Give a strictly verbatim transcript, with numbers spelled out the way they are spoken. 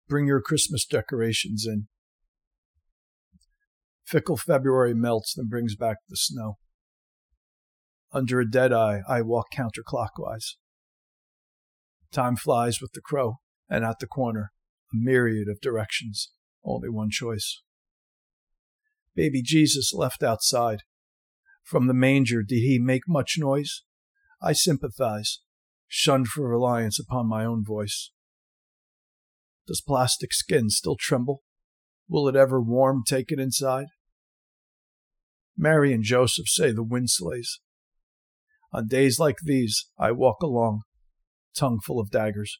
bring your Christmas decorations in. Fickle February melts and brings back the snow. Under a dead eye, I walk counterclockwise. Time flies with the crow, and at the corner, a myriad of directions, only one choice. Baby Jesus left outside. From the manger, did he make much noise? I sympathize, shunned for reliance upon my own voice. Does plastic skin still tremble? Will it ever warm taken inside? Mary and Joseph say the wind slays. On days like these, I walk along, tongue full of daggers.